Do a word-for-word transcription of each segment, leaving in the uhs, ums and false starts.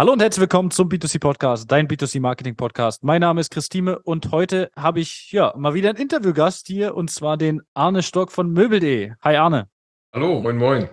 Hallo und herzlich willkommen zum B zwei C Podcast, dein B zwei C Marketing Podcast. Mein Name ist Christine und heute habe ich ja mal wieder einen Interviewgast hier und zwar den Arne Stock von möbel punkt de. Hi Arne. Hallo, moin moin.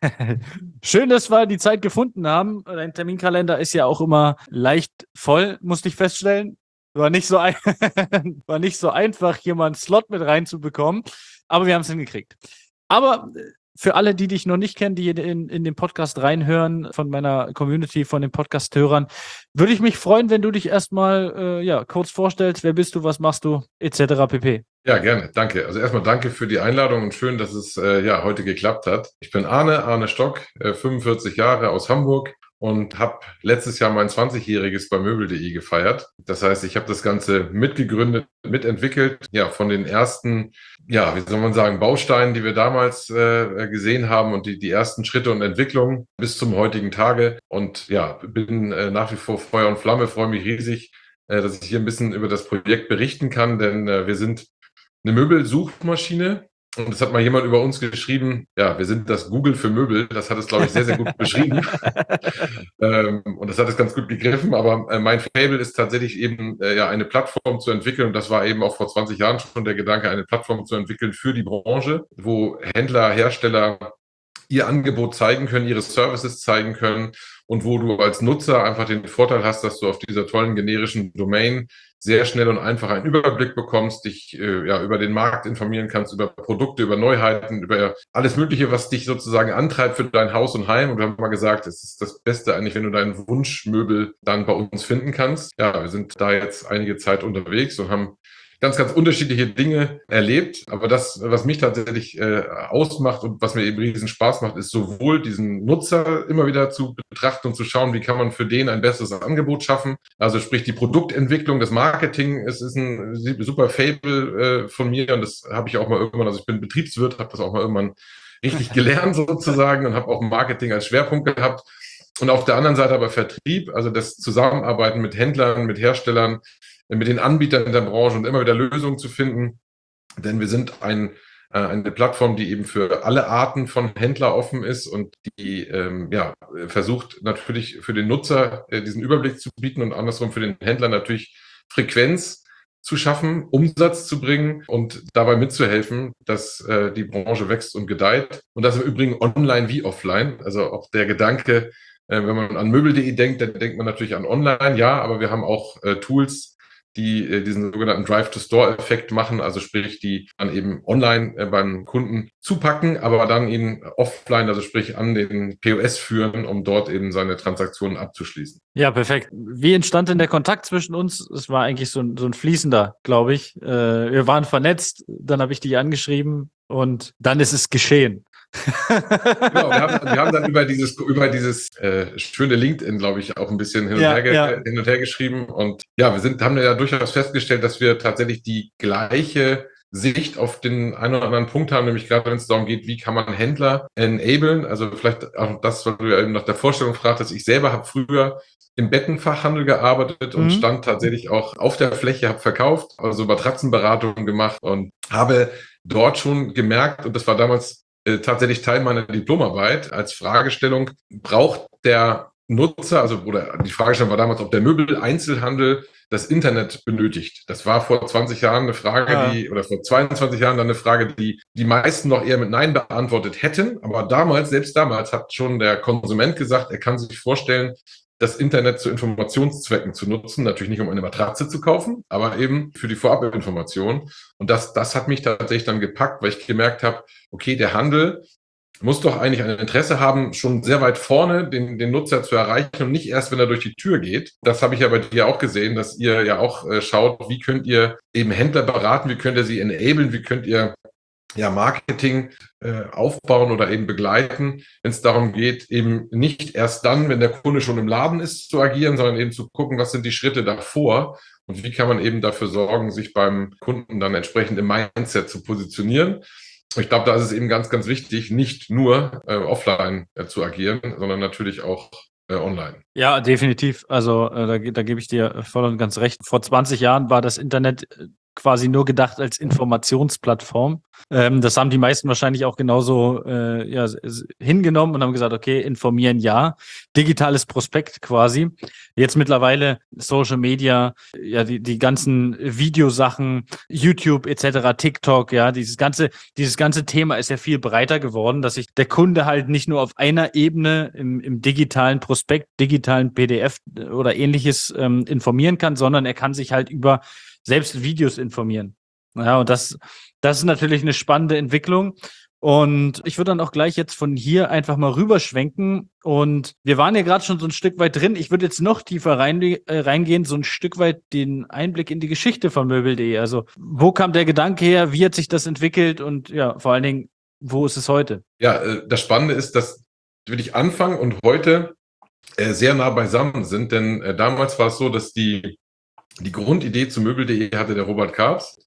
Schön, dass wir die Zeit gefunden haben. Dein Terminkalender ist ja auch immer leicht voll, musste ich feststellen. War nicht so, ein war nicht so einfach, hier mal einen Slot mit reinzubekommen, aber wir haben es hingekriegt. Aber für alle, die dich noch nicht kennen, die in, in den Podcast reinhören, von meiner Community, von den Podcast-Hörern, würde ich mich freuen, wenn du dich erstmal äh, ja, kurz vorstellst. Wer bist du, was machst du, et cetera pp. Ja, gerne, danke. Also erstmal danke für die Einladung und schön, dass es äh, ja heute geklappt hat. Ich bin Arne, Arne Stock, äh, fünfundvierzig Jahre aus Hamburg und habe letztes Jahr mein zwanzigjähriges bei möbel punkt de gefeiert. Das heißt, ich habe das Ganze mitgegründet, mitentwickelt, ja, von den ersten, ja, wie soll man sagen, Bausteinen, die wir damals äh, gesehen haben und die, die ersten Schritte und Entwicklungen bis zum heutigen Tage. Und ja, bin äh, nach wie vor Feuer und Flamme, freue mich riesig, äh, dass ich hier ein bisschen über das Projekt berichten kann, denn äh, wir sind eine Möbelsuchmaschine. Und das hat mal jemand über uns geschrieben, ja, wir sind das Google für Möbel. Das hat es, glaube ich, sehr, sehr gut beschrieben. ähm, und das hat es ganz gut gegriffen. Aber äh, mein Faible ist tatsächlich eben, äh, ja, eine Plattform zu entwickeln. Und das war eben auch vor zwanzig Jahren schon der Gedanke, eine Plattform zu entwickeln für die Branche, wo Händler, Hersteller ihr Angebot zeigen können, ihre Services zeigen können und wo du als Nutzer einfach den Vorteil hast, dass du auf dieser tollen generischen Domain sehr schnell und einfach einen Überblick bekommst, dich äh, ja über den Markt informieren kannst, über Produkte, über Neuheiten, über alles Mögliche, was dich sozusagen antreibt für dein Haus und Heim. Und wir haben mal gesagt, es ist das Beste eigentlich, wenn du deinen Wunschmöbel dann bei uns finden kannst. Ja, wir sind da jetzt einige Zeit unterwegs und haben ganz, ganz unterschiedliche Dinge erlebt. Aber das, was mich tatsächlich äh, ausmacht und was mir eben riesen Spaß macht, ist sowohl diesen Nutzer immer wieder zu betrachten und zu schauen, wie kann man für den ein besseres Angebot schaffen. Also sprich die Produktentwicklung, das Marketing, es ist ein super Fable äh, von mir und das habe ich auch mal irgendwann, also ich bin Betriebswirt, habe das auch mal irgendwann richtig gelernt sozusagen und habe auch Marketing als Schwerpunkt gehabt. Und auf der anderen Seite aber Vertrieb, also das Zusammenarbeiten mit Händlern, mit Herstellern, mit den Anbietern in der Branche und immer wieder Lösungen zu finden. Denn wir sind ein, äh, eine Plattform, die eben für alle Arten von Händler offen ist und die ähm, ja, versucht natürlich für den Nutzer äh, diesen Überblick zu bieten und andersrum für den Händler natürlich Frequenz zu schaffen, Umsatz zu bringen und dabei mitzuhelfen, dass äh, die Branche wächst und gedeiht. Und das im Übrigen online wie offline. Also auch der Gedanke, äh, wenn man an möbel punkt de denkt, dann denkt man natürlich an online, ja, aber wir haben auch äh, Tools, die äh, diesen sogenannten Drive-to-Store-Effekt machen, also sprich, die dann eben online äh, beim Kunden zupacken, aber dann ihn offline, also sprich an den P O S führen, um dort eben seine Transaktionen abzuschließen. Ja, perfekt. Wie entstand denn der Kontakt zwischen uns? Es war eigentlich so ein, so ein fließender, glaube ich. Äh, wir waren vernetzt, dann habe ich dich angeschrieben und dann ist es geschehen. Genau, wir haben, wir haben dann über dieses, über dieses äh, schöne LinkedIn, glaube ich, auch ein bisschen hin und, Ja, her ge- ja. hin und her geschrieben. Und ja, wir sind, haben ja durchaus festgestellt, dass wir tatsächlich die gleiche Sicht auf den einen oder anderen Punkt haben, nämlich gerade wenn es darum geht, wie kann man Händler enablen. Also vielleicht auch das, was du ja eben nach der Vorstellung fragtest. Ich selber habe früher im Bettenfachhandel gearbeitet und Mhm. stand tatsächlich auch auf der Fläche, habe verkauft, also Matratzenberatungen gemacht und habe dort schon gemerkt, und das war damals äh, tatsächlich Teil meiner Diplomarbeit, als Fragestellung, braucht der Nutzer, also oder die Fragestellung war damals, ob der Möbel-Einzelhandel das Internet benötigt. Das war vor zwanzig Jahren eine Frage, Ja. die, oder vor zweiundzwanzig Jahren dann eine Frage, die die meisten noch eher mit Nein beantwortet hätten. Aber damals, selbst damals, hat schon der Konsument gesagt, er kann sich vorstellen, das Internet zu Informationszwecken zu nutzen, natürlich nicht um eine Matratze zu kaufen, aber eben für die Vorabinformation. Und das, das hat mich tatsächlich dann gepackt, weil ich gemerkt habe, okay, der Handel muss doch eigentlich ein Interesse haben, schon sehr weit vorne den, den Nutzer zu erreichen und nicht erst, wenn er durch die Tür geht. Das habe ich ja bei dir auch gesehen, dass ihr ja auch äh, schaut, wie könnt ihr eben Händler beraten, wie könnt ihr sie enablen, wie könnt ihr ja, Marketing äh, aufbauen oder eben begleiten, wenn es darum geht, eben nicht erst dann, wenn der Kunde schon im Laden ist, zu agieren, sondern eben zu gucken, was sind die Schritte davor und wie kann man eben dafür sorgen, sich beim Kunden dann entsprechend im Mindset zu positionieren. Ich glaube, da ist es eben ganz, ganz wichtig, nicht nur äh, offline äh, zu agieren, sondern natürlich auch äh, online. Ja, definitiv. Also äh, da, da gebe ich dir voll und ganz recht. Vor zwanzig Jahren war das Internet quasi nur gedacht als Informationsplattform. Ähm, das haben die meisten wahrscheinlich auch genauso äh, ja, hingenommen und haben gesagt, okay, informieren ja. Digitales Prospekt quasi. Jetzt mittlerweile Social Media, ja, die, die ganzen Videosachen, YouTube et cetera, TikTok, ja, dieses ganze, dieses ganze Thema ist ja viel breiter geworden, dass sich der Kunde halt nicht nur auf einer Ebene im, im digitalen Prospekt, digitalen P D F oder ähnliches ähm, informieren kann, sondern er kann sich halt über selbst Videos informieren. Ja, und das, das ist natürlich eine spannende Entwicklung. Und ich würde dann auch gleich jetzt von hier einfach mal rüberschwenken. Und wir waren ja gerade schon so ein Stück weit drin. Ich würde jetzt noch tiefer rein, äh, reingehen, so ein Stück weit den Einblick in die Geschichte von möbel punkt de. Also wo kam der Gedanke her? Wie hat sich das entwickelt? Und ja, vor allen Dingen, wo ist es heute? Ja, äh, das Spannende ist, dass wirklich Anfang und heute äh, sehr nah beisammen sind. Denn äh, damals war es so, dass die Die Grundidee zu möbel punkt de hatte der Robert Karps,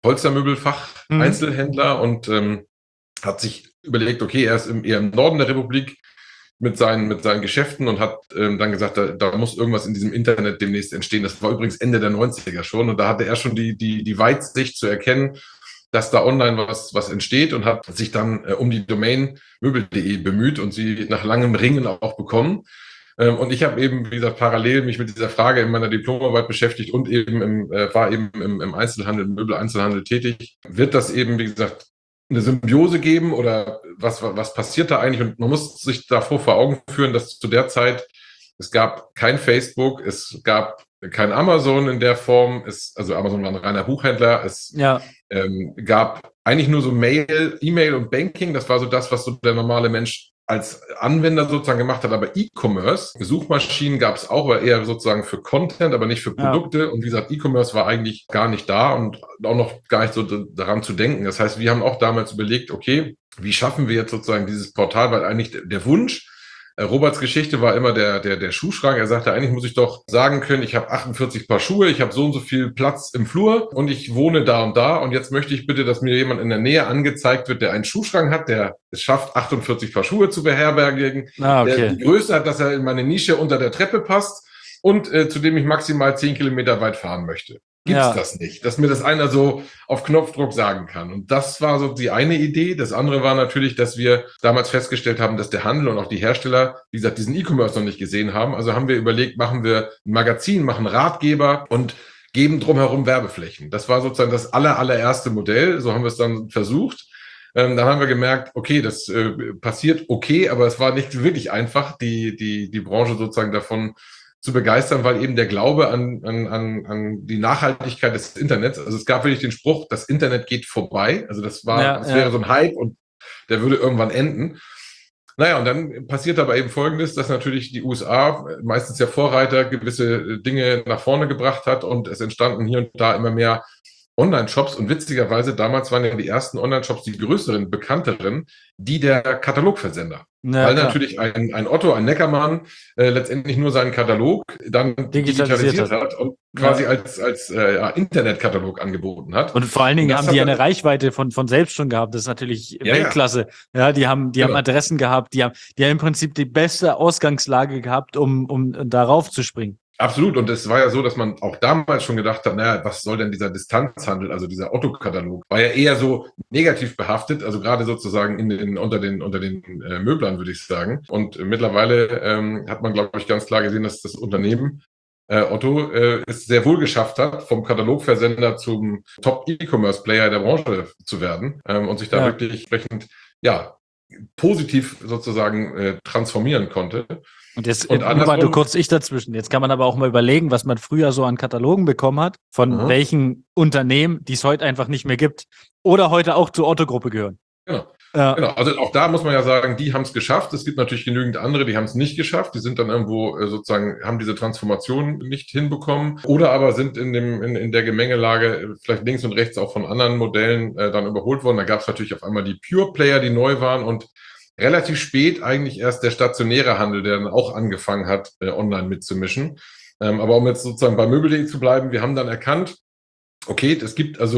Polstermöbelfach-Einzelhändler, mhm. und ähm, hat sich überlegt, okay, er ist im, eher im Norden der Republik mit seinen, mit seinen Geschäften und hat ähm, dann gesagt, da, da muss irgendwas in diesem Internet demnächst entstehen. Das war übrigens Ende der neunziger schon, und da hatte er schon die, die, die Weitsicht zu erkennen, dass da online was, was entsteht, und hat sich dann äh, um die Domain möbel punkt de bemüht und sie nach langem Ringen auch bekommen. Und ich habe eben, wie gesagt, parallel mich mit dieser Frage in meiner Diplomarbeit beschäftigt und eben im, äh, war eben im, im Einzelhandel, im Möbeleinzelhandel tätig. Wird das eben, wie gesagt, eine Symbiose geben oder was, was passiert da eigentlich? Und man muss sich davor vor Augen führen, dass zu der Zeit, es gab kein Facebook, es gab kein Amazon in der Form, es, also Amazon war ein reiner Buchhändler, es ja. ähm, gab eigentlich nur so Mail, E-Mail und Banking, das war so das, was so der normale Mensch als Anwender sozusagen gemacht hat, aber E-Commerce, Suchmaschinen gab es auch, aber eher sozusagen für Content, aber nicht für Produkte. Ja. Und wie gesagt, E-Commerce war eigentlich gar nicht da und auch noch gar nicht so daran zu denken. Das heißt, wir haben auch damals überlegt, okay, wie schaffen wir jetzt sozusagen dieses Portal, weil eigentlich der Wunsch, Roberts Geschichte war immer der, der, der Schuhschrank. Er sagte, eigentlich muss ich doch sagen können, ich habe achtundvierzig Paar Schuhe, ich habe so und so viel Platz im Flur und ich wohne da und da. Und jetzt möchte ich bitte, dass mir jemand in der Nähe angezeigt wird, der einen Schuhschrank hat, der es schafft, achtundvierzig Paar Schuhe zu beherbergen, ah, okay. der die Größe hat, dass er in meine Nische unter der Treppe passt und äh, zu dem ich maximal zehn Kilometer weit fahren möchte. Gibt's ja. das nicht, dass mir das einer so auf Knopfdruck sagen kann. Und das war so die eine Idee. Das andere war natürlich, dass wir damals festgestellt haben, dass der Handel und auch die Hersteller, wie gesagt, diesen E-Commerce noch nicht gesehen haben. Also haben wir überlegt, machen wir ein Magazin, machen Ratgeber und geben drumherum Werbeflächen. Das war sozusagen das aller, allererste Modell. So haben wir es dann versucht. Ähm, dann haben wir gemerkt, okay, das äh, passiert okay, aber es war nicht wirklich einfach, die, die, die Branche sozusagen davon zu begeistern, weil eben der Glaube an, an, an, an die Nachhaltigkeit des Internets, also es gab wirklich den Spruch, das Internet geht vorbei, also das war, ja, das wäre ja. so ein Hype und der würde irgendwann enden. Naja, und dann passiert aber eben Folgendes, dass natürlich die U S A, meistens ja Vorreiter, gewisse Dinge nach vorne gebracht hat und es entstanden hier und da immer mehr Online-Shops und witzigerweise, damals waren ja die ersten Online-Shops, die größeren, bekannteren, die der Katalogversender. Ja, Weil klar. natürlich ein, ein Otto, ein Neckermann äh, letztendlich nur seinen Katalog dann digitalisiert, digitalisiert hat. hat und quasi ja. als, als äh, ja, Internetkatalog angeboten hat. Und vor allen Dingen haben die eine Reichweite von, von selbst schon gehabt. Das ist natürlich ja, Weltklasse. Ja. ja, die haben, die genau. haben Adressen gehabt, die haben, die haben im Prinzip die beste Ausgangslage gehabt, um, um darauf zu springen. Absolut. Und es war ja so, dass man auch damals schon gedacht hat, naja, was soll denn dieser Distanzhandel, also dieser Otto-Katalog, war ja eher so negativ behaftet, also gerade sozusagen in den, unter den, unter den äh, Möblern, würde ich sagen. Und äh, mittlerweile ähm, hat man, glaube ich, ganz klar gesehen, dass das Unternehmen äh, Otto äh, es sehr wohl geschafft hat, vom Katalogversender zum Top-E-Commerce-Player der Branche zu werden ähm, und sich da ja. wirklich entsprechend, ja, positiv sozusagen äh, transformieren konnte. Und jetzt, und nur mal du kurz ich dazwischen. Jetzt kann man aber auch mal überlegen, was man früher so an Katalogen bekommen hat, von mhm. welchen Unternehmen, die es heute einfach nicht mehr gibt oder heute auch zur Otto-Gruppe gehören. Genau. Ja. genau. Also auch da muss man ja sagen, die haben es geschafft. Es gibt natürlich genügend andere, die haben es nicht geschafft. Die sind dann irgendwo äh, sozusagen, haben diese Transformation nicht hinbekommen oder aber sind in dem in, in der Gemengelage vielleicht links und rechts auch von anderen Modellen äh, dann überholt worden. Da gab es natürlich auf einmal die Pure-Player, die neu waren und relativ spät eigentlich erst der stationäre Handel, der dann auch angefangen hat, äh, online mitzumischen. Ähm, aber um jetzt sozusagen bei möbel punkt de zu bleiben, wir haben dann erkannt, okay, es gibt also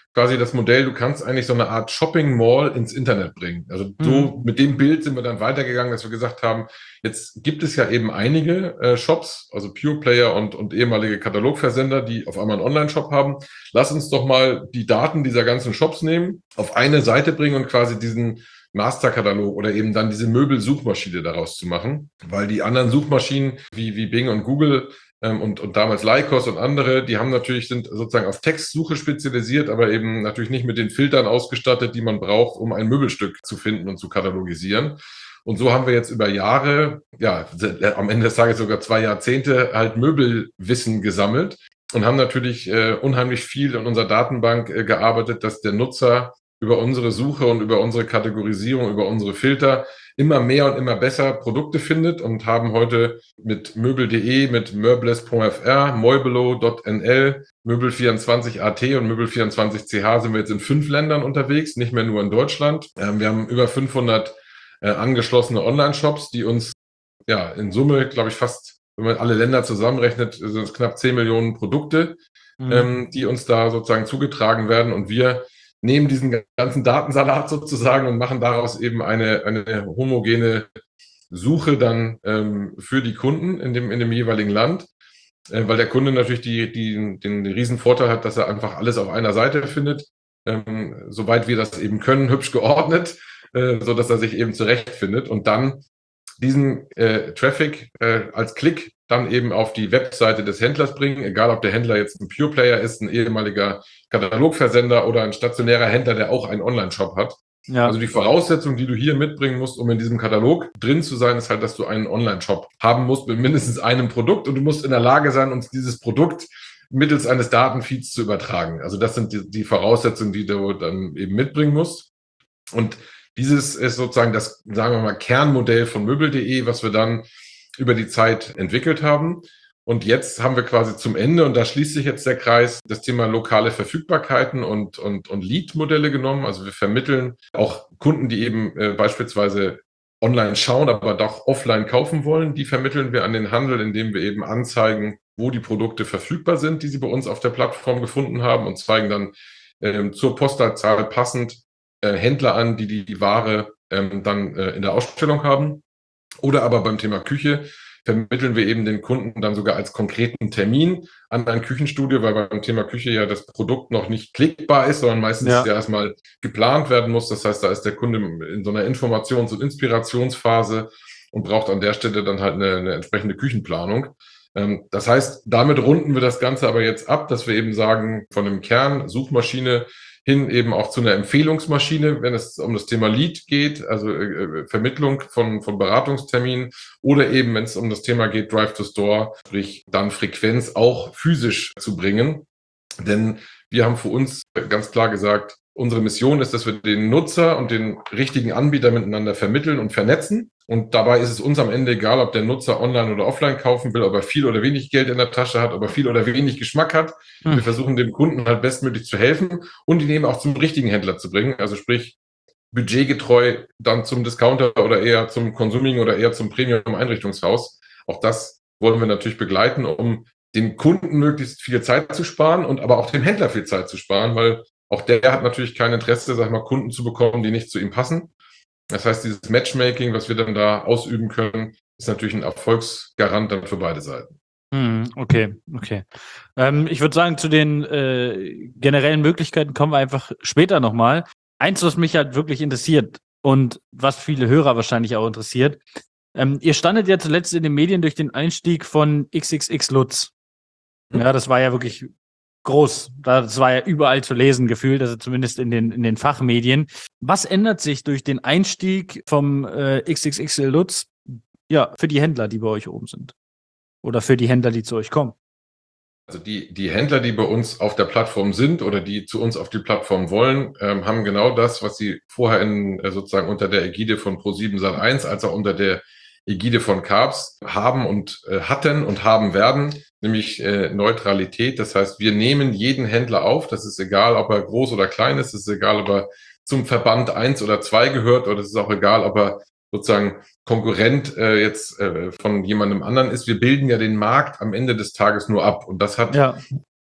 quasi das Modell, du kannst eigentlich so eine Art Shopping Mall ins Internet bringen. Also so Mhm. mit dem Bild sind wir dann weitergegangen, dass wir gesagt haben, jetzt gibt es ja eben einige äh, Shops, also Pure Player und, und ehemalige Katalogversender, die auf einmal einen Online-Shop haben. Lass uns doch mal die Daten dieser ganzen Shops nehmen, auf eine Seite bringen und quasi diesen Masterkatalog oder eben dann diese Möbelsuchmaschine daraus zu machen, weil die anderen Suchmaschinen wie, wie Bing und Google ähm, und, und damals Lycos und andere, die haben natürlich, sind sozusagen auf Textsuche spezialisiert, aber eben natürlich nicht mit den Filtern ausgestattet, die man braucht, um ein Möbelstück zu finden und zu katalogisieren. Und so haben wir jetzt über Jahre, ja, am Ende des Tages sogar zwei Jahrzehnte halt Möbelwissen gesammelt und haben natürlich äh, unheimlich viel in unserer Datenbank äh, gearbeitet, dass der Nutzer über unsere Suche und über unsere Kategorisierung, über unsere Filter immer mehr und immer besser Produkte findet und haben heute mit möbel punkt de, mit meubles punkt f r, meubelo punkt n l, möbel vierundzwanzig punkt a t und möbel vierundzwanzig punkt c h sind wir jetzt in fünf Ländern unterwegs, nicht mehr nur in Deutschland. Ähm, wir haben über fünfhundert äh, angeschlossene Online-Shops, die uns ja in Summe, glaube ich, fast, wenn man alle Länder zusammenrechnet, sind es knapp zehn Millionen Produkte, mhm. ähm, die uns da sozusagen zugetragen werden und wir nehmen diesen ganzen Datensalat sozusagen und machen daraus eben eine, eine homogene Suche dann ähm, für die Kunden in dem, in dem jeweiligen Land, äh, weil der Kunde natürlich die, die, den riesen Vorteil hat, dass er einfach alles auf einer Seite findet, ähm, soweit wir das eben können, hübsch geordnet, äh, so dass er sich eben zurechtfindet und dann diesen äh, Traffic äh, als Klick dann eben auf die Webseite des Händlers bringen, egal ob der Händler jetzt ein Pure Player ist, ein ehemaliger Katalogversender oder ein stationärer Händler, der auch einen Online-Shop hat. Ja. Also die Voraussetzung, die du hier mitbringen musst, um in diesem Katalog drin zu sein, ist halt, dass du einen Online-Shop haben musst mit mindestens einem Produkt und du musst in der Lage sein, uns dieses Produkt mittels eines Datenfeeds zu übertragen. Also das sind die, die Voraussetzungen, die du dann eben mitbringen musst. Und dieses ist sozusagen das, sagen wir mal, Kernmodell von möbel punkt de, was wir dann über die Zeit entwickelt haben. Und jetzt haben wir quasi zum Ende, und da schließt sich jetzt der Kreis, das Thema lokale Verfügbarkeiten und, und, und Lead-Modelle genommen. Also wir vermitteln auch Kunden, die eben äh, beispielsweise online schauen, aber doch offline kaufen wollen. Die vermitteln wir an den Handel, indem wir eben anzeigen, wo die Produkte verfügbar sind, die sie bei uns auf der Plattform gefunden haben und zeigen dann äh, zur Postleitzahl passend äh, Händler an, die die, die Ware ähm, dann äh, in der Ausstellung haben. Oder aber beim Thema Küche vermitteln wir eben den Kunden dann sogar als konkreten Termin an ein Küchenstudio, weil beim Thema Küche ja das Produkt noch nicht klickbar ist, sondern meistens ja, ja erstmal geplant werden muss. Das heißt, da ist der Kunde in so einer Informations- und Inspirationsphase und braucht an der Stelle dann halt eine, eine entsprechende Küchenplanung. Das heißt, damit runden wir das Ganze aber jetzt ab, dass wir eben sagen, von dem Kern Suchmaschine hin eben auch zu einer Empfehlungsmaschine, wenn es um das Thema Lead geht, also äh, Vermittlung von, von Beratungsterminen oder eben, wenn es um das Thema geht, Drive to Store, sprich dann Frequenz auch physisch zu bringen. Denn wir haben für uns ganz klar gesagt, unsere Mission ist, dass wir den Nutzer und den richtigen Anbieter miteinander vermitteln und vernetzen. Und dabei ist es uns am Ende egal, ob der Nutzer online oder offline kaufen will, ob er viel oder wenig Geld in der Tasche hat, ob er viel oder wenig Geschmack hat. Hm. Wir versuchen dem Kunden halt bestmöglich zu helfen und ihn eben auch zum richtigen Händler zu bringen. Also sprich, budgetgetreu dann zum Discounter oder eher zum Consuming oder eher zum Premium-Einrichtungshaus. Auch das wollen wir natürlich begleiten, um dem Kunden möglichst viel Zeit zu sparen und aber auch dem Händler viel Zeit zu sparen, weil auch der hat natürlich kein Interesse, sag ich mal, Kunden zu bekommen, die nicht zu ihm passen. Das heißt, dieses Matchmaking, was wir dann da ausüben können, ist natürlich ein Erfolgsgarant dann für beide Seiten. Hm, okay, okay. Ähm, ich würde sagen, zu den äh, generellen Möglichkeiten kommen wir einfach später nochmal. Eins, was mich halt wirklich interessiert und was viele Hörer wahrscheinlich auch interessiert. Ähm, ihr standet ja zuletzt in den Medien durch den Einstieg von X X X Lutz. Ja, das war ja wirklich groß. Das war ja überall zu lesen gefühlt, also zumindest in den, in den Fachmedien. Was ändert sich durch den Einstieg vom äh, X X X Lutz ja, für die Händler, die bei euch oben sind? Oder für die Händler, die zu euch kommen? Also die, die Händler, die bei uns auf der Plattform sind oder die zu uns auf die Plattform wollen, ähm, haben genau das, was sie vorher in, äh, sozusagen unter der Ägide von ProSieben Sat eins als auch unter der Ägide von Carbs haben und äh, hatten und haben werden, nämlich äh, Neutralität. Das heißt, wir nehmen jeden Händler auf. Das ist egal, ob er groß oder klein ist. Es ist egal, ob er zum Verband eins oder zwei gehört, oder es ist auch egal, ob er sozusagen Konkurrent äh, jetzt äh, von jemandem anderen ist. Wir bilden ja den Markt am Ende des Tages nur ab. Und das hat ja.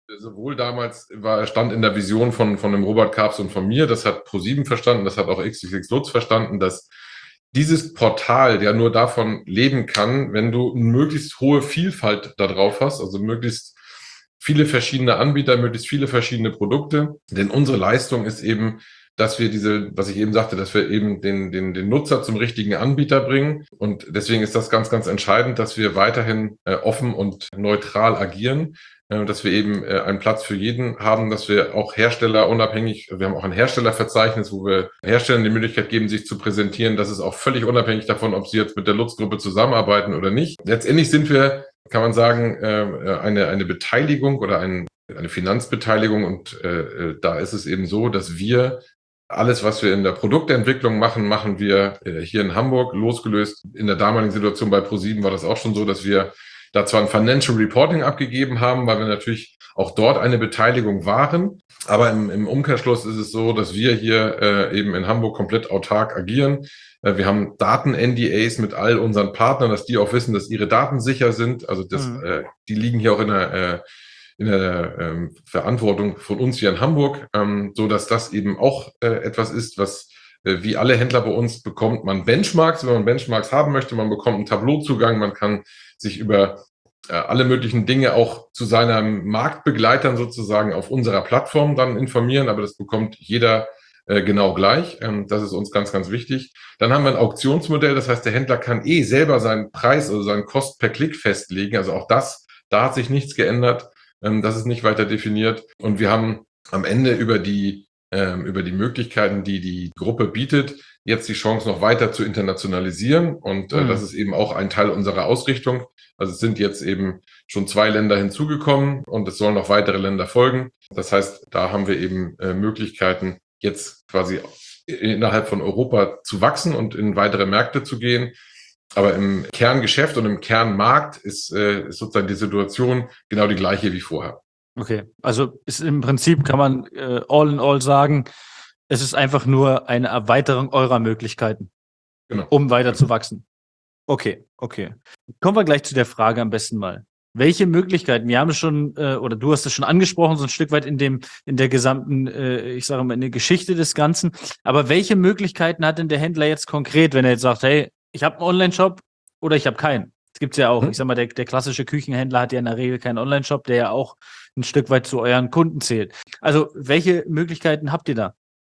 Sowohl damals war, stand in der Vision von, von dem Robert Karps und von mir, das hat ProSieben verstanden, das hat auch X X X Lutz verstanden, dass dieses Portal ja nur davon leben kann, wenn du eine möglichst hohe Vielfalt da drauf hast, also möglichst viele verschiedene Anbieter, möglichst viele verschiedene Produkte. Denn unsere Leistung ist eben, dass wir diese, was ich eben sagte, dass wir eben den, den, den Nutzer zum richtigen Anbieter bringen. Und deswegen ist das ganz, ganz entscheidend, dass wir weiterhin äh, offen und neutral agieren, äh, dass wir eben äh, einen Platz für jeden haben, dass wir auch Hersteller unabhängig, wir haben auch ein Herstellerverzeichnis, wo wir Herstellern die Möglichkeit geben, sich zu präsentieren. Das ist auch völlig unabhängig davon, ob sie jetzt mit der Lutz-Gruppe zusammenarbeiten oder nicht. Letztendlich sind wir, kann man sagen, äh, eine, eine Beteiligung oder ein, eine Finanzbeteiligung. Und äh, da ist es eben so, dass wir alles, was wir in der Produktentwicklung machen, machen wir äh, hier in Hamburg, losgelöst. In der damaligen Situation bei ProSieben war das auch schon so, dass wir da zwar ein Financial Reporting abgegeben haben, weil wir natürlich auch dort eine Beteiligung waren. Aber im, im Umkehrschluss ist es so, dass wir hier äh, eben in Hamburg komplett autark agieren. Äh, wir haben Daten-N D As mit all unseren Partnern, dass die auch wissen, dass ihre Daten sicher sind. Also das, mhm. äh, die liegen hier auch in der äh, in der ähm, Verantwortung von uns hier in Hamburg, ähm, so dass das eben auch äh, etwas ist, was äh, wie alle Händler bei uns bekommt man Benchmarks, wenn man Benchmarks haben möchte, man bekommt einen Tableauzugang, man kann sich über äh, alle möglichen Dinge auch zu seinen Marktbegleitern sozusagen auf unserer Plattform dann informieren, aber das bekommt jeder äh, genau gleich. Ähm, das ist uns ganz, ganz wichtig. Dann haben wir ein Auktionsmodell, das heißt, der Händler kann eh selber seinen Preis, also seinen Kost per Klick festlegen, also auch das, da hat sich nichts geändert. Das ist nicht weiter definiert. Und wir haben am Ende über die, ähm, über die Möglichkeiten, die die Gruppe bietet, jetzt die Chance noch weiter zu internationalisieren. Und äh, mhm. das ist eben auch ein Teil unserer Ausrichtung. Also es sind jetzt eben schon zwei Länder hinzugekommen und es sollen noch weitere Länder folgen. Das heißt, da haben wir eben äh, Möglichkeiten, jetzt quasi innerhalb von Europa zu wachsen und in weitere Märkte zu gehen. Aber im Kerngeschäft und im Kernmarkt ist, äh, ist sozusagen die Situation genau die gleiche wie vorher. Okay, also ist im Prinzip, kann man äh, all in all sagen, es ist einfach nur eine Erweiterung eurer Möglichkeiten, genau. um weiter zu wachsen. Okay, okay. Kommen wir gleich zu der Frage am besten mal. Welche Möglichkeiten, wir haben es schon, äh, oder du hast es schon angesprochen, so ein Stück weit in dem, in der gesamten, äh, ich sage mal, in der Geschichte des Ganzen, aber welche Möglichkeiten hat denn der Händler jetzt konkret, wenn er jetzt sagt, hey, ich habe einen Online-Shop oder ich habe keinen? Das gibt's ja auch. Hm. Ich sag mal, der, der klassische Küchenhändler hat ja in der Regel keinen Online-Shop, der ja auch ein Stück weit zu euren Kunden zählt. Also, welche Möglichkeiten habt ihr da?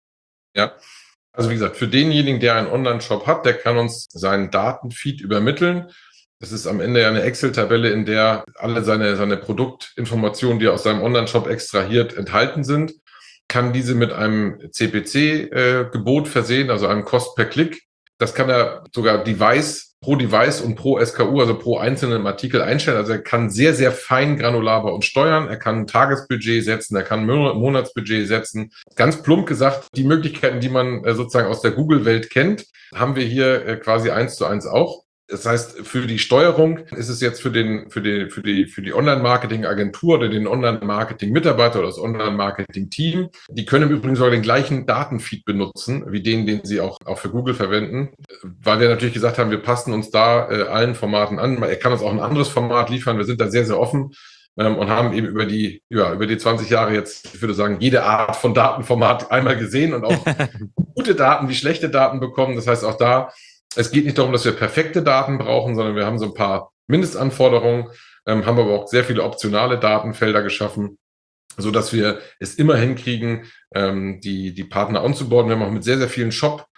Ja, also wie gesagt, für denjenigen, der einen Online-Shop hat, der kann uns seinen Datenfeed übermitteln. Das ist am Ende ja eine Excel-Tabelle, in der alle seine, seine Produktinformationen, die er aus seinem Online-Shop extrahiert, enthalten sind. Kann diese mit einem C P C-Gebot äh, versehen, also einem Cost per Klick. Das kann er sogar Device, pro Device und pro S K U, also pro einzelnen Artikel einstellen. Also er kann sehr, sehr fein granular bei uns steuern. Er kann ein Tagesbudget setzen, er kann ein Monatsbudget setzen. Ganz plump gesagt, die Möglichkeiten, die man sozusagen aus der Google-Welt kennt, haben wir hier quasi eins zu eins auch. Das heißt, für die Steuerung ist es jetzt für den, für die, für die, für die Online-Marketing-Agentur oder den Online-Marketing-Mitarbeiter oder das Online-Marketing-Team. Die können im Übrigen sogar den gleichen Datenfeed benutzen, wie den, den sie auch, auch für Google verwenden. Weil wir natürlich gesagt haben, wir passen uns da äh, allen Formaten an. Er kann uns auch ein anderes Format liefern. Wir sind da sehr, sehr offen. Ähm, und haben eben über die, ja, über die zwanzig Jahre jetzt, ich würde sagen, jede Art von Datenformat einmal gesehen und auch gute Daten wie schlechte Daten bekommen. Das heißt auch da, es geht nicht darum, dass wir perfekte Daten brauchen, sondern wir haben so ein paar Mindestanforderungen, ähm, haben aber auch sehr viele optionale Datenfelder geschaffen, so dass wir es immer hinkriegen, ähm, die, die Partner onzuboarden. Wir haben auch mit sehr, sehr vielen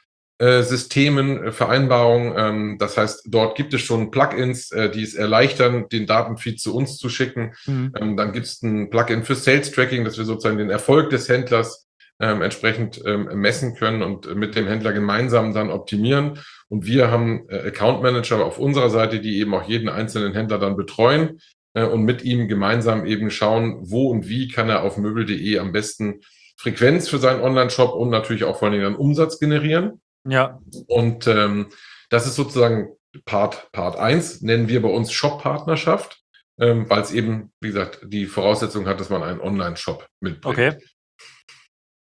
Shop-Systemen äh, Vereinbarungen. Ähm, das heißt, dort gibt es schon Plugins, äh, die es erleichtern, den Datenfeed zu uns zu schicken. Mhm. Ähm, dann gibt es ein Plugin für Sales Tracking, dass wir sozusagen den Erfolg des Händlers ähm, entsprechend ähm, messen können und mit dem Händler gemeinsam dann optimieren. Und wir haben äh, Account Manager auf unserer Seite, die eben auch jeden einzelnen Händler dann betreuen äh, und mit ihm gemeinsam eben schauen, wo und wie kann er auf möbel punkt de am besten Frequenz für seinen Online-Shop und natürlich auch vor allen Dingen dann Umsatz generieren. Ja. Und ähm, das ist sozusagen Part, Part eins, nennen wir bei uns Shop-Partnerschaft, ähm, weil es eben, wie gesagt, die Voraussetzung hat, dass man einen Online-Shop mitbringt. Okay.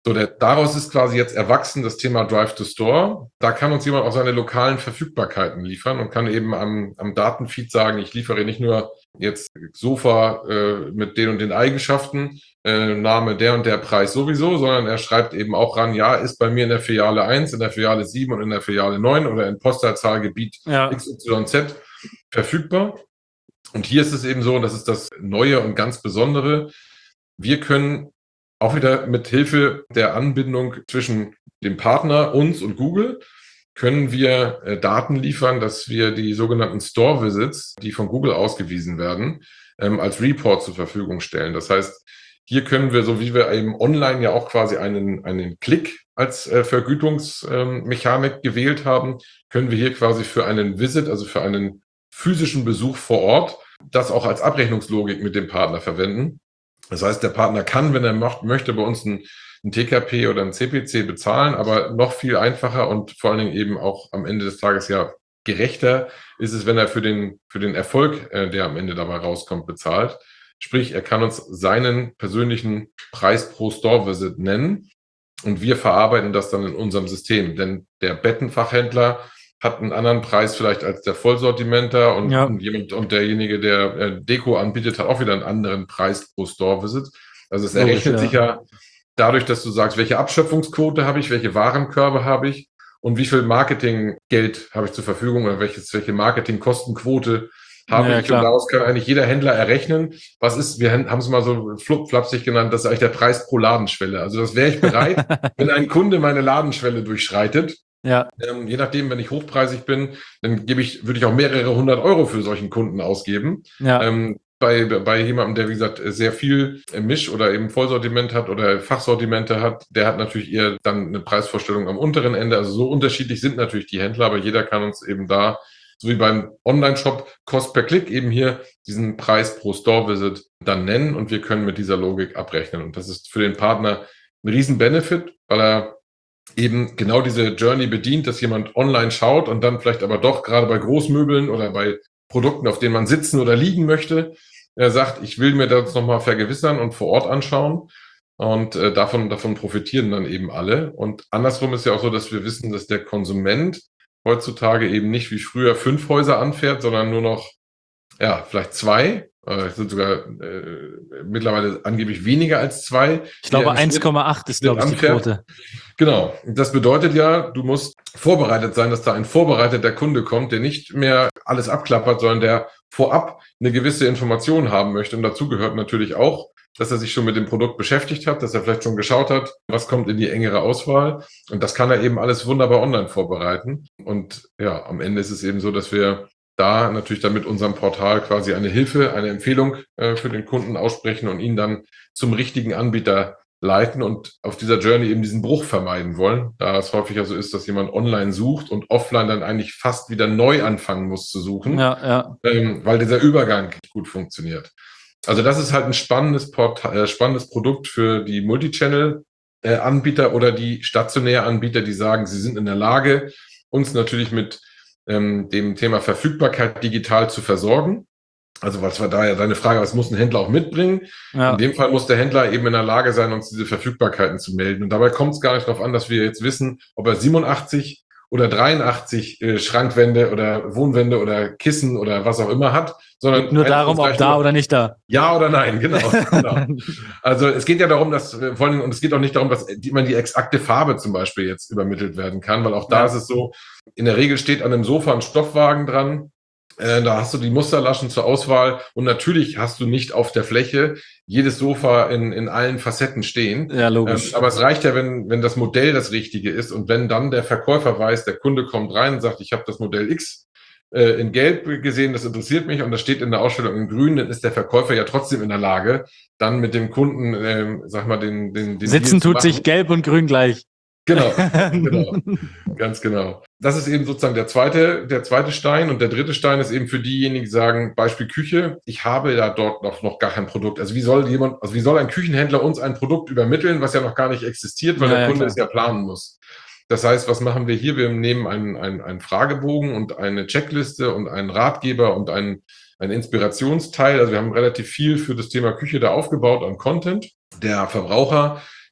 So, der, daraus ist quasi jetzt erwachsen das Thema Drive to Store. Da kann uns jemand auch seine lokalen Verfügbarkeiten liefern und kann eben am, am Datenfeed sagen, ich liefere nicht nur jetzt Sofa äh, mit den und den Eigenschaften, äh, Name der und der Preis sowieso, sondern er schreibt eben auch ran, ja, ist bei mir in der Filiale eins, in der Filiale sieben und in der Filiale neun oder in Postleitzahlgebiet Ja. X Y Z verfügbar. Und hier ist es eben so, und das ist das Neue und ganz Besondere, wir können auch wieder mit Hilfe der Anbindung zwischen dem Partner, uns und Google, können wir äh, Daten liefern, dass wir die sogenannten Store Visits, die von Google ausgewiesen werden, ähm, als Report zur Verfügung stellen. Das heißt, hier können wir, so wie wir eben online ja auch quasi einen, einen Klick als äh, Vergütungsmechanik ähm, gewählt haben, können wir hier quasi für einen Visit, also für einen physischen Besuch vor Ort, das auch als Abrechnungslogik mit dem Partner verwenden. Das heißt, der Partner kann, wenn er macht, möchte, bei uns ein, ein T K P oder ein C P C bezahlen, aber noch viel einfacher und vor allen Dingen eben auch am Ende des Tages ja gerechter ist es, wenn er für den, für den Erfolg, äh, der am Ende dabei rauskommt, bezahlt. Sprich, er kann uns seinen persönlichen Preis pro Store-Visit nennen und wir verarbeiten das dann in unserem System. Denn der Bettenfachhändler hat einen anderen Preis vielleicht als der Vollsortimenter und, Ja. und, jemand, und derjenige, der äh, Deko anbietet, hat auch wieder einen anderen Preis pro Store-Visit. Also es Logisch, errechnet ja. sich ja dadurch, dass du sagst, welche Abschöpfungsquote habe ich, welche Warenkörbe habe ich und wie viel Marketinggeld habe ich zur Verfügung oder welches, welche Marketingkostenquote habe Ja, ich. klar. Und daraus kann eigentlich jeder Händler errechnen, was ist, wir haben es mal so flapsig genannt, das ist eigentlich der Preis pro Ladenschwelle. Also das wäre ich bereit, wenn ein Kunde meine Ladenschwelle durchschreitet. Ja. Ähm, je nachdem, wenn ich hochpreisig bin, dann gebe ich, würde ich auch mehrere hundert Euro für solchen Kunden ausgeben. Ja. Ähm, bei, bei jemandem, der, wie gesagt, sehr viel Misch- oder eben Vollsortiment hat oder Fachsortimente hat, der hat natürlich eher dann eine Preisvorstellung am unteren Ende. Also so unterschiedlich sind natürlich die Händler, aber jeder kann uns eben da, so wie beim Online-Shop, Cost per Klick eben hier diesen Preis pro Store-Visit dann nennen und wir können mit dieser Logik abrechnen. Und das ist für den Partner ein riesen Benefit, weil er eben genau diese Journey bedient, dass jemand online schaut und dann vielleicht aber doch gerade bei Großmöbeln oder bei Produkten, auf denen man sitzen oder liegen möchte, er sagt, ich will mir das nochmal vergewissern und vor Ort anschauen. Und äh, davon, davon profitieren dann eben alle. Und andersrum ist ja auch so, dass wir wissen, dass der Konsument heutzutage eben nicht wie früher fünf Häuser anfährt, sondern nur noch, ja, vielleicht zwei. Äh, sind sogar äh, mittlerweile angeblich weniger als zwei. Ich glaube, eins Komma acht ist, glaube ich, die Quote. Genau. Das bedeutet ja, du musst vorbereitet sein, dass da ein vorbereiteter Kunde kommt, der nicht mehr alles abklappert, sondern der vorab eine gewisse Information haben möchte. Und dazu gehört natürlich auch, dass er sich schon mit dem Produkt beschäftigt hat, dass er vielleicht schon geschaut hat, was kommt in die engere Auswahl. Und das kann er eben alles wunderbar online vorbereiten. Und ja, am Ende ist es eben so, dass wir da natürlich dann mit unserem Portal quasi eine Hilfe, eine Empfehlung äh, für den Kunden aussprechen und ihn dann zum richtigen Anbieter leiten und auf dieser Journey eben diesen Bruch vermeiden wollen, da es häufiger so ist, dass jemand online sucht und offline dann eigentlich fast wieder neu anfangen muss zu suchen, ja, ja. Ähm, weil dieser Übergang nicht gut funktioniert. Also das ist halt ein spannendes, Portal, äh, spannendes Produkt für die Multichannel-Anbieter äh, oder die Stationäranbieter, die sagen, sie sind in der Lage, uns natürlich mit ähm, dem Thema Verfügbarkeit digital zu versorgen. Also was war da ja deine Frage, was muss ein Händler auch mitbringen? Ja. In dem Fall muss der Händler eben in der Lage sein, uns diese Verfügbarkeiten zu melden. Und dabei kommt es gar nicht darauf an, dass wir jetzt wissen, ob er siebenundachtzig oder dreiundachtzig äh, Schrankwände oder Wohnwände oder Kissen oder was auch immer hat, sondern nur darum, ob da oder nicht da. Ja oder nein, genau. genau. Also es geht ja darum, dass vor allem, und es geht auch nicht darum, dass man die exakte Farbe zum Beispiel jetzt übermittelt werden kann, weil auch da ja. ist es so, in der Regel steht an einem Sofa ein Stoffwagen dran. Da hast du die Musterlaschen zur Auswahl und natürlich hast du nicht auf der Fläche jedes Sofa in, in allen Facetten stehen. Ja, logisch. Ähm, aber es reicht ja, wenn, wenn das Modell das Richtige ist und wenn dann der Verkäufer weiß, der Kunde kommt rein und sagt, ich habe das Modell X äh, in Gelb gesehen, das interessiert mich und das steht in der Ausstellung in Grün, dann ist der Verkäufer ja trotzdem in der Lage, dann mit dem Kunden, ähm, sag mal, den, den, den Sitzen tut sich Gelb und Grün gleich. Genau, genau, ganz genau. Das ist eben sozusagen der zweite, der zweite Stein und der dritte Stein ist eben für diejenigen, die sagen, Beispiel Küche, ich habe ja dort noch, noch gar kein Produkt. Also wie soll jemand, also wie soll ein Küchenhändler uns ein Produkt übermitteln, was ja noch gar nicht existiert, weil ja, der ja, Kunde klar. es ja planen muss. Das heißt, was machen wir hier? Wir nehmen einen, einen, einen Fragebogen und eine Checkliste und einen Ratgeber und einen, einen Inspirationsteil. Also wir haben relativ viel für das Thema Küche da aufgebaut an Content. Der Verbraucher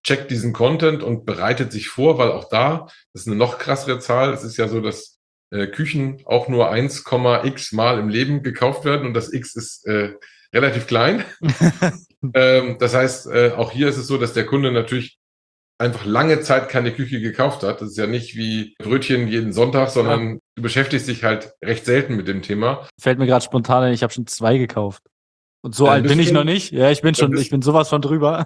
checkt diesen Content und bereitet sich vor, weil auch da, das ist eine noch krassere Zahl, es ist ja so, dass äh, Küchen auch nur eins, x Mal im Leben gekauft werden und das X ist äh, relativ klein. ähm, das heißt, äh, auch hier ist es so, dass der Kunde natürlich einfach lange Zeit keine Küche gekauft hat. Das ist ja nicht wie Brötchen jeden Sonntag, sondern ja. Du beschäftigst dich halt recht selten mit dem Thema. Fällt mir gerade spontan ein, ich habe schon zwei gekauft. Und so äh, alt bin ich noch nicht. Ja, ich bin schon, ich bin sowas von drüber.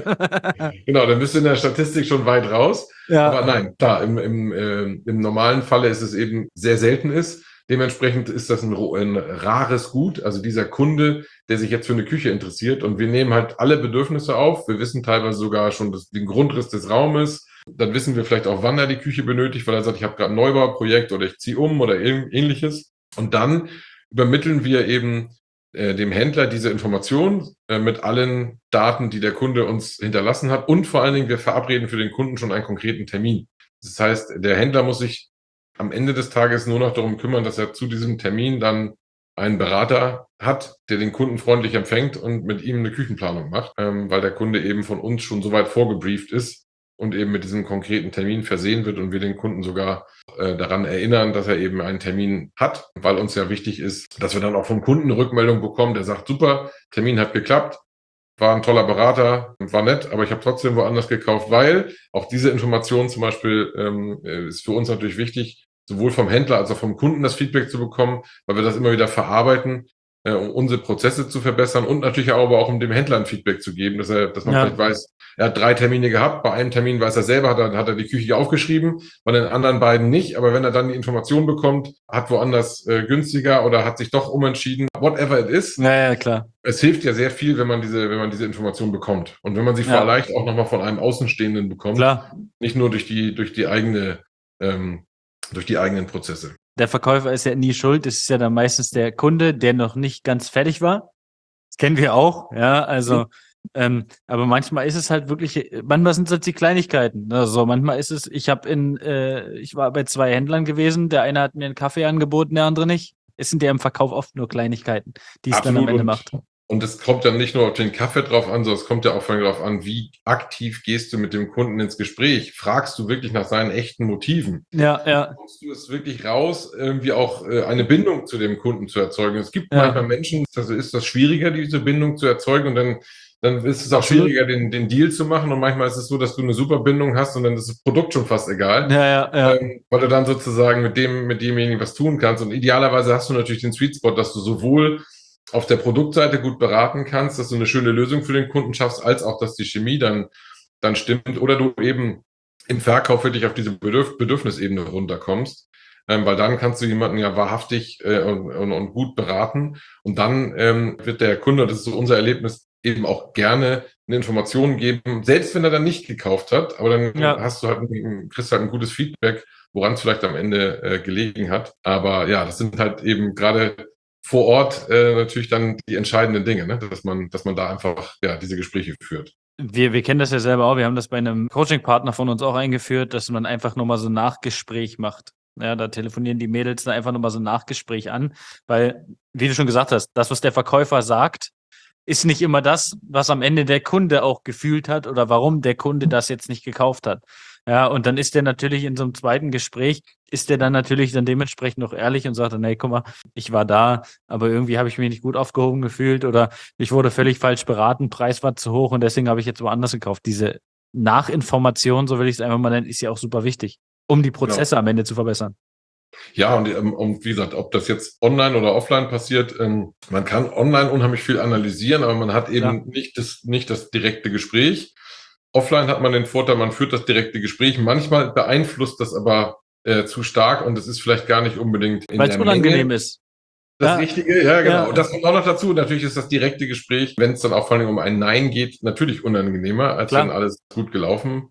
Genau, dann bist du in der Statistik schon weit raus. Ja. Aber nein, klar, im, im, äh, im normalen Falle ist es eben sehr selten ist. Dementsprechend ist das ein, ein rares Gut. Also dieser Kunde, der sich jetzt für eine Küche interessiert. Und wir nehmen halt alle Bedürfnisse auf. Wir wissen teilweise sogar schon das, den Grundriss des Raumes. Dann wissen wir vielleicht auch, wann er die Küche benötigt, weil er sagt, ich habe gerade ein Neubauprojekt oder ich ziehe um oder ähnliches. Und dann übermitteln wir eben dem Händler diese Information äh, mit allen Daten, die der Kunde uns hinterlassen hat. Und vor allen Dingen, wir verabreden für den Kunden schon einen konkreten Termin. Das heißt, der Händler muss sich am Ende des Tages nur noch darum kümmern, dass er zu diesem Termin dann einen Berater hat, der den Kunden freundlich empfängt und mit ihm eine Küchenplanung macht, ähm, weil der Kunde eben von uns schon so weit vorgebrieft ist und eben mit diesem konkreten Termin versehen wird und wir den Kunden sogar äh, daran erinnern, dass er eben einen Termin hat, weil uns ja wichtig ist, dass wir dann auch vom Kunden eine Rückmeldung bekommen, der sagt, super, Termin hat geklappt, war ein toller Berater, war nett, aber ich habe trotzdem woanders gekauft, weil auch diese Information zum Beispiel ähm, ist für uns natürlich wichtig, sowohl vom Händler als auch vom Kunden das Feedback zu bekommen, weil wir das immer wieder verarbeiten, äh, um unsere Prozesse zu verbessern und natürlich aber auch um dem Händler ein Feedback zu geben, dass er, dass man ja. vielleicht weiß, er hat drei Termine gehabt, bei einem Termin weiß er selber, hat er, hat er die Küche aufgeschrieben, bei den anderen beiden nicht, aber wenn er dann die Information bekommt, hat woanders äh, günstiger oder hat sich doch umentschieden, whatever it is. Ja, ja, klar. Es hilft ja sehr viel, wenn man diese, wenn man diese Information bekommt und wenn man sie Ja. vielleicht auch nochmal von einem Außenstehenden bekommt, klar. Nicht nur durch die, durch die eigene, ähm, durch die eigenen Prozesse. Der Verkäufer ist ja nie schuld, es ist ja dann meistens der Kunde, der noch nicht ganz fertig war. Das kennen wir auch, ja, also mhm. Ähm, aber manchmal ist es halt wirklich, manchmal sind es halt die Kleinigkeiten. Also manchmal ist es, ich habe in, äh, ich war bei zwei Händlern gewesen, der eine hat mir einen Kaffee angeboten, der andere nicht. Es sind ja im Verkauf oft nur Kleinigkeiten, die es dann am Ende und, macht. Und es kommt dann nicht nur auf den Kaffee drauf an, sondern es kommt ja auch vor allem darauf an, wie aktiv gehst du mit dem Kunden ins Gespräch? Fragst du wirklich nach seinen echten Motiven? Ja, ja. Kommst du es wirklich raus, irgendwie auch äh, eine Bindung zu dem Kunden zu erzeugen? Es gibt ja. manchmal Menschen, also ist das schwieriger, diese Bindung zu erzeugen und dann dann ist es auch Absolut. schwieriger, den, den Deal zu machen. Und manchmal ist es so, dass du eine super Bindung hast und dann ist das Produkt schon fast egal. Ja, ja, ja. Ähm, weil du dann sozusagen mit dem, mit demjenigen was tun kannst. Und idealerweise hast du natürlich den Sweet Spot, dass du sowohl auf der Produktseite gut beraten kannst, dass du eine schöne Lösung für den Kunden schaffst, als auch, dass die Chemie dann, dann stimmt. Oder du eben im Verkauf wirklich auf diese Bedürf- Bedürfnisebene runterkommst. Ähm, weil dann kannst du jemanden ja wahrhaftig äh, und, und, und gut beraten. Und dann ähm, wird der Kunde, das ist so unser Erlebnis, eben auch gerne eine Information geben, selbst wenn er dann nicht gekauft hat, aber dann ja. hast du halt, kriegst halt ein gutes Feedback, woran es vielleicht am Ende äh, gelegen hat. Aber ja, das sind halt eben gerade vor Ort äh, natürlich dann die entscheidenden Dinge, ne? dass man, dass man da einfach ja diese Gespräche führt. Wir, wir kennen das ja selber auch, wir haben das bei einem Coaching-Partner von uns auch eingeführt, dass man einfach nochmal so ein Nachgespräch macht. Ja, da telefonieren die Mädels dann einfach nochmal so ein Nachgespräch an, weil, wie du schon gesagt hast, das, was der Verkäufer sagt, ist nicht immer das, was am Ende der Kunde auch gefühlt hat oder warum der Kunde das jetzt nicht gekauft hat. Ja, und dann ist der natürlich in so einem zweiten Gespräch, ist der dann natürlich dann dementsprechend noch ehrlich und sagt dann, hey, guck mal, ich war da, aber irgendwie habe ich mich nicht gut aufgehoben gefühlt oder ich wurde völlig falsch beraten, Preis war zu hoch und deswegen habe ich jetzt woanders gekauft. Diese Nachinformation, so will ich es einfach mal nennen, ist ja auch super wichtig, um die Prozesse ja. am Ende zu verbessern. Ja, und, und wie gesagt, ob das jetzt online oder offline passiert, ähm, man kann online unheimlich viel analysieren, aber man hat eben ja. nicht das, nicht das direkte Gespräch. Offline hat man den Vorteil, man führt das direkte Gespräch. Manchmal beeinflusst das aber äh, zu stark und es ist vielleicht gar nicht unbedingt in Weil es unangenehm Menge ist. Das ja. Richtige, ja genau. Ja. Und das kommt auch noch dazu. Natürlich ist das direkte Gespräch, wenn es dann auch vor allem um ein Nein geht, natürlich unangenehmer, als Klar. wenn alles gut gelaufen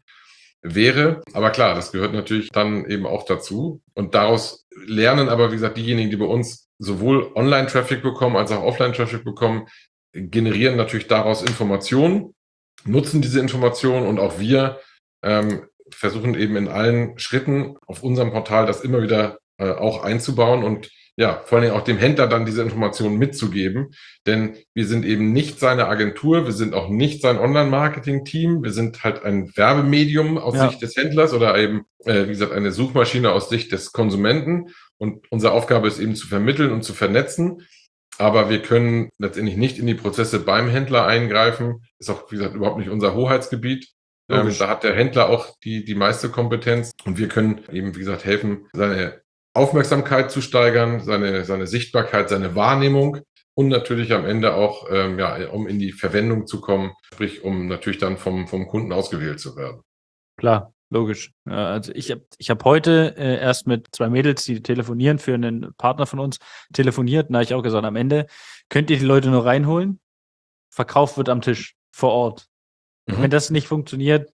wäre. Aber klar, das gehört natürlich dann eben auch dazu. Und daraus lernen aber, wie gesagt, diejenigen, die bei uns sowohl Online-Traffic bekommen als auch Offline-Traffic bekommen, generieren natürlich daraus Informationen, nutzen diese Informationen und auch wir ähm, versuchen eben in allen Schritten auf unserem Portal das immer wieder äh, auch einzubauen und ja, vor allen Dingen auch dem Händler dann diese Informationen mitzugeben, denn wir sind eben nicht seine Agentur, wir sind auch nicht sein Online-Marketing-Team, wir sind halt ein Werbemedium aus Ja. Sicht des Händlers oder eben, äh, wie gesagt, eine Suchmaschine aus Sicht des Konsumenten und unsere Aufgabe ist eben zu vermitteln und zu vernetzen, aber wir können letztendlich nicht in die Prozesse beim Händler eingreifen, ist auch, wie gesagt, überhaupt nicht unser Hoheitsgebiet. Ähm, da hat der Händler auch die, die meiste Kompetenz und wir können eben, wie gesagt, helfen, seine Aufmerksamkeit zu steigern, seine, seine Sichtbarkeit, seine Wahrnehmung und natürlich am Ende auch, ähm, ja, um in die Verwendung zu kommen, sprich, um natürlich dann vom, vom Kunden ausgewählt zu werden. Klar, logisch. Ja, also ich habe ich hab heute äh, erst mit zwei Mädels, die telefonieren für einen Partner von uns, telefoniert. Und da habe ich auch gesagt, am Ende könnt ihr die Leute nur reinholen, Verkauf wird am Tisch, vor Ort. Mhm. Wenn das nicht funktioniert,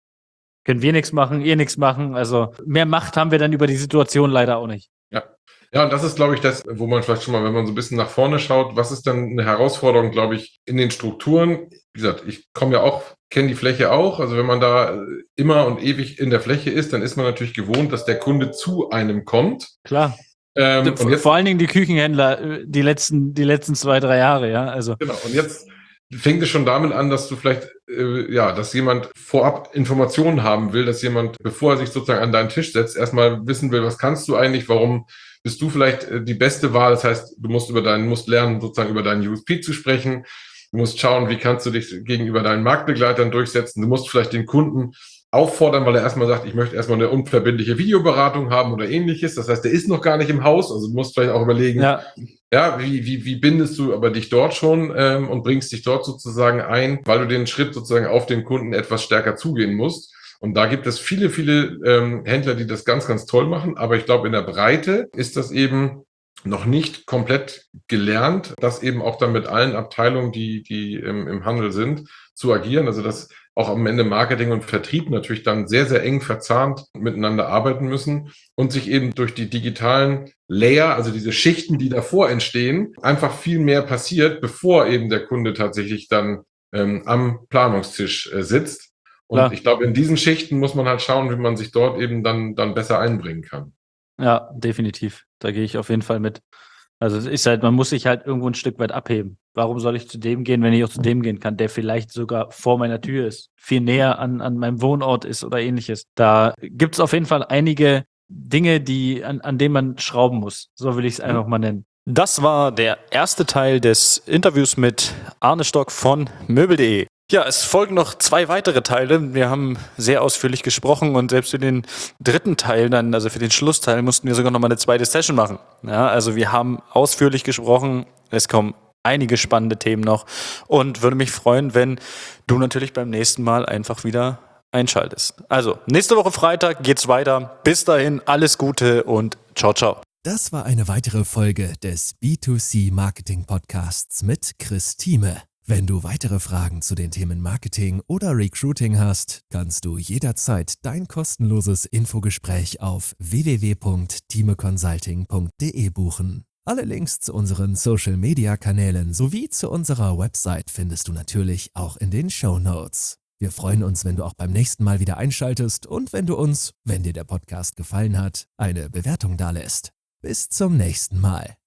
können wir nichts machen, ihr nichts machen. Also mehr Macht haben wir dann über die Situation leider auch nicht. Ja. Ja, und das ist, glaube ich, das, wo man vielleicht schon mal, wenn man so ein bisschen nach vorne schaut, was ist dann eine Herausforderung, glaube ich, in den Strukturen? Wie gesagt, ich komme ja auch, kenne die Fläche auch. Also wenn man da immer und ewig in der Fläche ist, dann ist man natürlich gewohnt, dass der Kunde zu einem kommt. Klar. Ähm, und jetzt, vor allen Dingen die Küchenhändler die letzten, die letzten zwei, drei Jahre, ja. Also. Genau, und jetzt fängt es schon damit an, dass du vielleicht, äh, ja, dass jemand vorab Informationen haben will, dass jemand, bevor er sich sozusagen an deinen Tisch setzt, erstmal wissen will, was kannst du eigentlich, warum bist du vielleicht äh, die beste Wahl. Das heißt, du musst über deinen, musst lernen, sozusagen über deinen U S P zu sprechen. Du musst schauen, wie kannst du dich gegenüber deinen Marktbegleitern durchsetzen. Du musst vielleicht den Kunden auffordern, weil er erstmal sagt, ich möchte erstmal eine unverbindliche Videoberatung haben oder ähnliches. Das heißt, der ist noch gar nicht im Haus. Also du musst vielleicht auch überlegen, ja, ja wie, wie, wie bindest du aber dich dort schon ähm, und bringst dich dort sozusagen ein, weil du den Schritt sozusagen auf den Kunden etwas stärker zugehen musst. Und da gibt es viele, viele ähm, Händler, die das ganz, ganz toll machen. Aber ich glaube, in der Breite ist das eben noch nicht komplett gelernt, das eben auch dann mit allen Abteilungen, die, die im, im Handel sind, zu agieren. Also dass auch am Ende Marketing und Vertrieb natürlich dann sehr, sehr eng verzahnt miteinander arbeiten müssen und sich eben durch die digitalen Layer, also diese Schichten, die davor entstehen, einfach viel mehr passiert, bevor eben der Kunde tatsächlich dann ähm, am Planungstisch äh, sitzt. Und Klar. Ich glaube, in diesen Schichten muss man halt schauen, wie man sich dort eben dann, dann besser einbringen kann. Ja, definitiv. Da gehe ich auf jeden Fall mit. Also es ist halt, man muss sich halt irgendwo ein Stück weit abheben. Warum soll ich zu dem gehen, wenn ich auch zu dem gehen kann, der vielleicht sogar vor meiner Tür ist, viel näher an, an meinem Wohnort ist oder ähnliches. Da gibt es auf jeden Fall einige Dinge, die an, an denen man schrauben muss. So will ich es einfach mal nennen. Das war der erste Teil des Interviews mit Arne Stock von möbel punkt de. Ja, es folgen noch zwei weitere Teile. Wir haben sehr ausführlich gesprochen und selbst für den dritten Teil dann, also für den Schlussteil, mussten wir sogar noch mal eine zweite Session machen. Ja, also wir haben ausführlich gesprochen. Es kommen einige spannende Themen noch und würde mich freuen, wenn du natürlich beim nächsten Mal einfach wieder einschaltest. Also, nächste Woche Freitag geht's weiter. Bis dahin, alles Gute und ciao, ciao. Das war eine weitere Folge des B zwei C Marketing Podcasts mit Chris Thieme. Wenn du weitere Fragen zu den Themen Marketing oder Recruiting hast, kannst du jederzeit dein kostenloses Infogespräch auf w w w punkt thieme consulting punkt de buchen. Alle Links zu unseren Social-Media-Kanälen sowie zu unserer Website findest du natürlich auch in den Shownotes. Wir freuen uns, wenn du auch beim nächsten Mal wieder einschaltest und wenn du uns, wenn dir der Podcast gefallen hat, eine Bewertung dalässt. Bis zum nächsten Mal.